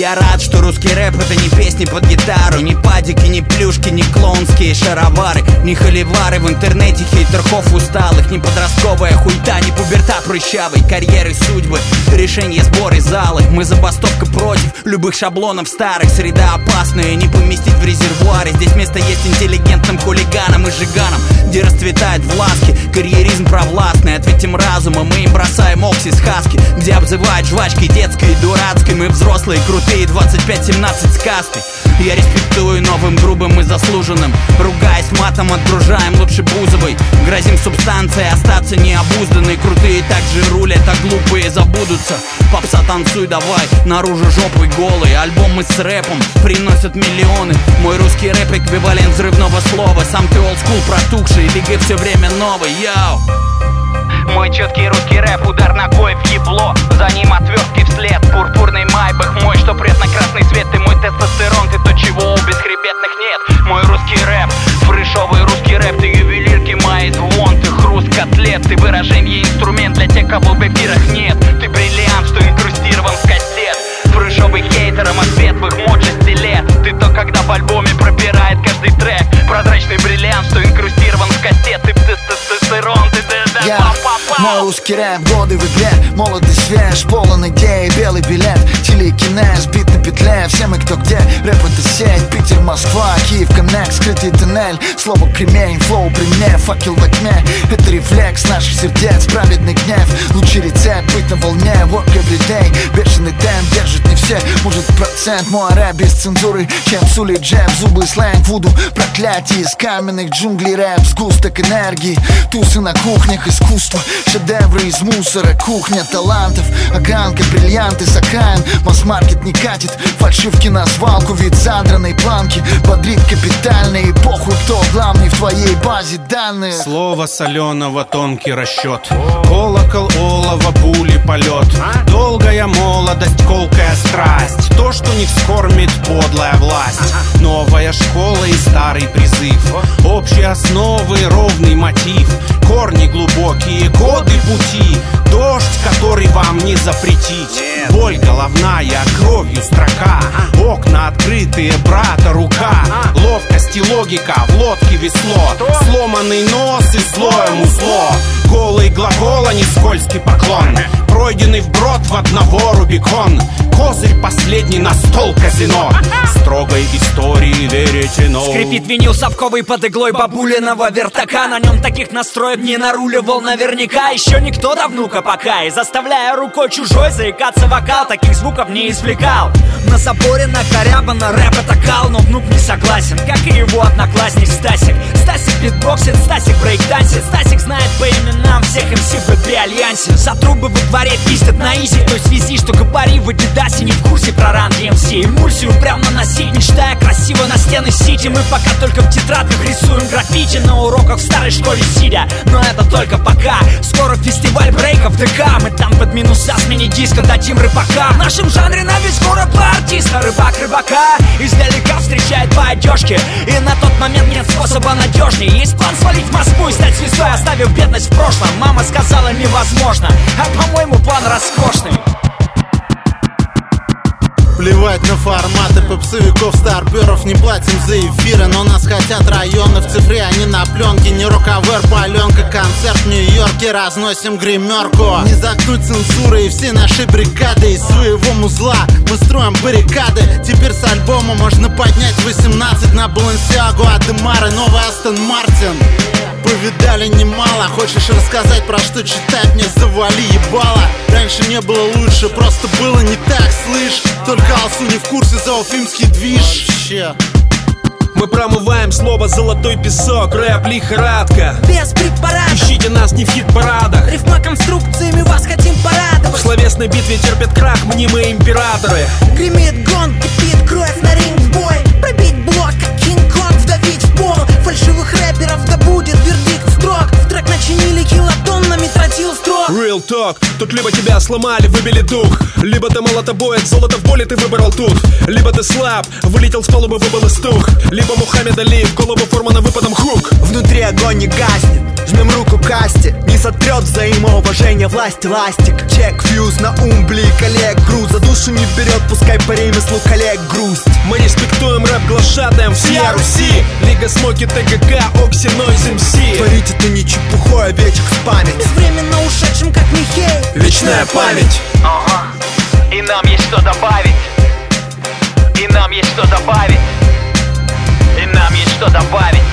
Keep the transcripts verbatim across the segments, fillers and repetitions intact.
Я рад, что русский рэп это не песни под гитару, не падики, не плюшки, не клоунские шаровары, не холивары в интернете хейтерхов усталых, не подростковая хуйта, не пуберта прыщавой, карьеры, судьбы, решения, сборы, залы. Мы забастовка против любых шаблонов старых. Среда опасная, не поместить в резервуаре. Здесь место есть интеллигентным хулиганам и жиганам, где расцветает в ласке карьеризм провластный. Ответим разумом, мы им бросаем оксис хаски, где обзывают жвачкой детской и дурацкой. Мы взрослые, крутые, двадцать пять семнадцать с кастой. Я респектую новым, грубым и заслуженным, ругаясь матом, отгружаем лучше Бузовой. Грозим субстанцией остаться необузданной. Крутые так же рулят, а глупые забудутся. Попса, танцуй давай, наружу жопой голой. Альбомы с рэпом приносят миллионы. Мой русский рэп эквивалент взрывного слова. Сам ты олдскул протухший, лига все время новый, йоу. Мой четкий русский рэп, удар ногой в ебло, за ним отвертки вслед, пурпурный майбах мой, что прет на красный свет. Ты мой тестостерон, ты то, чего у бесхребетных нет. Мой русский рэп, фрешовый русский рэп, ты ювелирки мои звон, ты хруст котлет, ты выражение инструмент для тех, кого в эфирах нет. Ты бриллиант, что инкрустирован в кассет, фрешовый хейтером от светлых мод шести лет. Ты то, когда в альбоме пропирает каждый трек, прозрачный бриллиант, что инкрустирован в кассет. Ты тестостерон, ты Я, мой русский рэп, годы в игре, молодый свеж, полон идей, белый билет, телекинез, бит на петле, все мы кто где, рэп это сеть, Питер, Москва, Киев, коннект, скрытый туннель, слово кремень, флоу при мне, факел во тьме, это рефлекс наших сердец, праведный гнев, лучший рецепт, быть на волне, work every day, бешеный темп, держит не все, может процент, мой рэп без цензуры, чем сули джеб, зубы, сленг, вуду, проклятие из каменных джунглей, рэп, сгусток энергии, тусы на кухнях, искусство, шедевры из мусора, кухня талантов, огранка, бриллианты с окраин, масс-маркет не катит, фальшивки на свалку, вид задранной планки, бодрит капитально и похуй, кто главный в твоей базе данных. Слово соленого, тонкий расчет, колокол, олово, пули, полет, долгая молодость, колкая страсть, то, что не вскормит подлая власть, новая школа и старый призыв, общие основы, ровный мотив, корни глубокие, годы пути, дождь, который вам не запретить, боль головная, кровью строка, окна открытые, брата рука, ловкость и логика, в лодке весло, сломанный нос и злое музло, голый глагол, а не скользкий поклон, пройденный вброд в одного Рубикон, козырь последний на стол казино, строгой истории веретено. Скрипит винил совковый под иглой бабулиного вертака, на нем таких настроек не наруливал наверняка еще никто до внука пока, и заставляя рукой чужой заикаться вокал, таких звуков не извлекал. На заборе накорябано рэп это кал, но внук не согласен, как и его одноклассник Стасик. Стасик битбоксит, Стасик брейкдансит, Стасик знает по именам всех эм си в бэ альянсе. За трубы во дворе пиздят на изи, в той связи, что габари в Адидасе не в курсе про ран ди эм си. Эмульсию прям наносить, мечтая красиво на стены сити. Мы пока только в тетрадках рисуем граффити, на уроках в старой школе сидя, но это только пока. Скоро фестиваль брейков в ДК, мы там под минуса с мини-диско дадим рыбака. В нашем жанре на весь город по артиста, рыбак рыбака издалека встречает по одежке, и на тот момент нет способа надежнее. Есть план свалить в Москву и стать звездой, оставив бедность в прошлом. Мама сказала невозможно, а по-моему план роскошный. Плевать на форматы попсовиков, старперов, не платим за эфиры, но нас хотят районы в цифре, а не на пленке. Не рукавер, паленка, концерт в Нью-Йорке, разносим гримерку. Не заткнуть цензуры и все наши бригады, из своего музла мы строим баррикады. Теперь с альбома можно поднять восемнадцать на Балансиагу, Адемар и новый Астон Мартин. Повидали немало, хочешь рассказать, про что читать, мне завали ебало. Раньше не было лучше, просто было не так, слышь. Только Алсу не в курсе за уфимский движ. Вообще. Мы промываем слово «золотой песок», рэп лихорадка. Без препаратов. Ищите нас не в хит-парадах. Рифмоконструкциями вас хотим порадовать. В словесной битве терпят крах мнимые императоры. Гремит гон, кипит кровь на ринг в бой. Пробить блок, как Кинг-Конг, вдавить в пол. Фальшивых рэперов да будет вердикт строг. В трек начинили килотоннами тротил строк. Real talk. Тут либо тебя сломали, выбили дух, либо ты молотобоец, золото в боли ты выбрал тут. Либо ты слаб, вылетел с палубы, выбыл из тух. Либо Мухаммед Али, в голову Формана выпадом хук. Внутри огонь не гаснет, жмем руку касте. Не сотрет взаимоуважение власть ластик. Чек, фьюз на ум, бли, коллег. Груз за душу не берет, пускай по ремеслу коллег грусть. Мы респектуем рэп глашатаем всея Руси. Лига Смоки, ТГК, Окси, Нойз, МС. Творить это не чепухой, а вечек с память. Безвременно ушедшим, как Михей. Вечная память. Ага. И нам есть что добавить. И нам есть что добавить. И нам есть что добавить.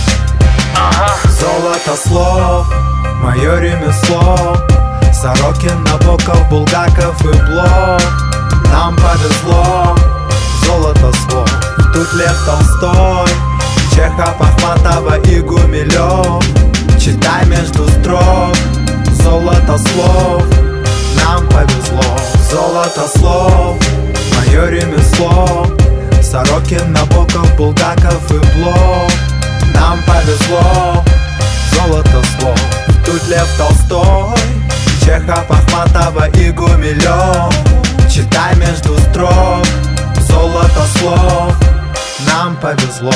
Ага. Золото слов, мое ремесло. Сорокин, Набоков, Булгаков и Блок. Нам повезло, золото слов. Тут Лев Толстой, Чехов, Ахматова и Гумилев. Читай между строк, золото слов. Нам повезло, золото слов, мое ремесло. Сорокин, Набоков, Булгаков и Блок. Нам повезло, золото слов. Тут Лев Толстой, Чехов, Ахматова и Гумилев. Читай между строк, золото слов. Нам повезло.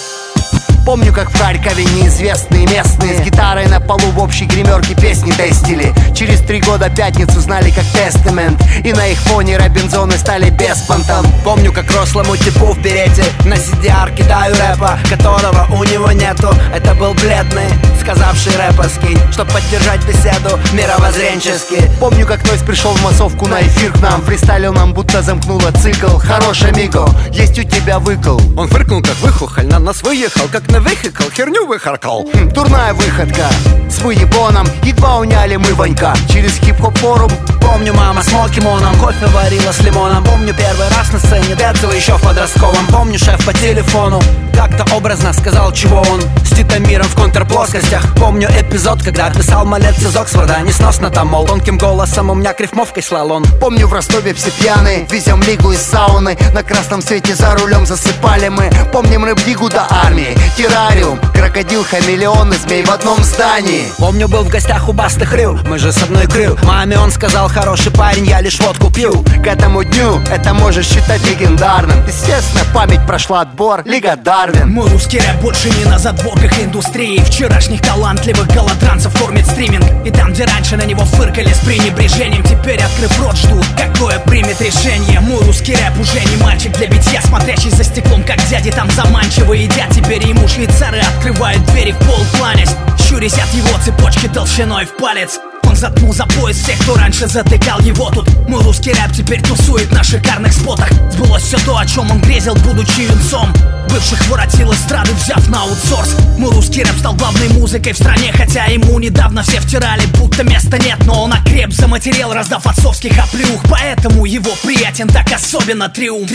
Помню, как в Харькове неизвестные местные с гитарой на полу в общей гримерке песни тестили. Через три года Пятницу знали как Тестамент, и на их фоне Робинзоны стали беспонтом. Помню, как рослому типу в берете на си ди ар кидаю рэпа, которого у него нету. Это был бледный, сказавший рэпа скинь, чтоб поддержать беседу мировоззренчески. Помню, как Нойз пришел в массовку на эфир к нам, фристайлил нам, будто замкнула цикл. Хороший амиго, есть у тебя выкл. Он фыркнул, как выхухоль, на нас выехал, как на вехикл, херню выхаркал. Хм, дурная выходка, с выебоном едва уняли мы Ванька. Через хип-хоп форум. Помню, мама с мокимоном кофе варила с лимоном. Помню, первый раз на сцене Децл еще в подростковом. Помню, шеф по телефону как-то образно сказал, чего он с Титамиром в контрплоскостях. Помню эпизод, когда писал малец из Оксфорда. Несносно там, мол, тонким голосом у меня рифмовкой слал он. Помню, в Ростове все пьяные, везем лигу из сауны. На красном свете за рулем засыпали мы. Помним рэп-лигу до армии, террариум, крокодил, хамелеон и змей в одном здании. Помню, был в гостях у Басты Хрю, мы же с одной крю. Маме он сказал, хороший парень, я лишь водку пью. К этому дню это можешь считать легендарным. Естественно, память прошла отбор, Лига Дарвин. Мой русский рэп больше не на задворках индустрии. Вчерашних талантливых голодранцев кормит стриминг. И там, где раньше на него фыркали с пренебрежением, теперь, открыв рот, ждут, какое примет решение. Мой русский рэп уже не мальчик для битья, смотрящий за стеклом, как дяди там заманчиво едят. Теперь ему швейцары открывают двери в пол, кланясь, щурясь от его цепочки толщиной в палец. Он заткнул за пояс всех, кто раньше затыкал его тут. Мой русский рэп теперь тусует на шикарных спотах. Сбылось все то, о чем он грезил, будучи юнцом. Бывших воротил эстрады, взяв на аутсорс. Мой русский рэп стал главной музыкой в стране, хотя ему недавно все втирали, будто места нет. Но он окреп, заматерел, раздав отцовских оплеух. Поэтому его приятен так особенно триумф.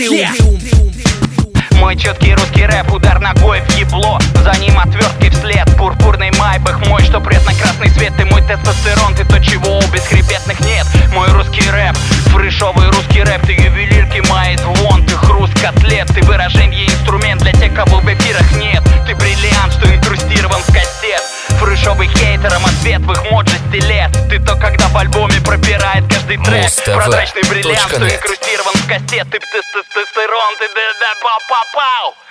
Мой четкий русский рэп, удар ногой в ебло. За ним отвертки вслед, пурпурный майбах мой, что прет на красный свет. Ты мой тестостерон, ты то, чего у бесхребетных нет. Мой русский рэп, фрешовый русский рэп. Ты ювелирки мает вон, ты хруст котлет. Ты выражение, инструмент для тех, кого в эфирах нет. Ты бриллиант, что инкрустирован в кассет. Фрешовый хейтерам ответ в их мод лет. Ты то, когда в альбоме пропирает каждый трек. Прозрачный бриллиант, что инкрустирован в кассет. Ты тестостерон, ты да-да-пау-пау-пау.